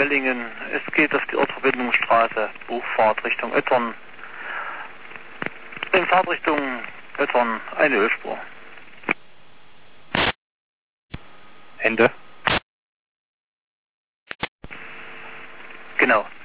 Mellingen. Es geht auf die Ortsverbindungsstraße, Buchfahrt Richtung Öttern. In Fahrtrichtung Öttern eine Ölspur. Ende. Genau.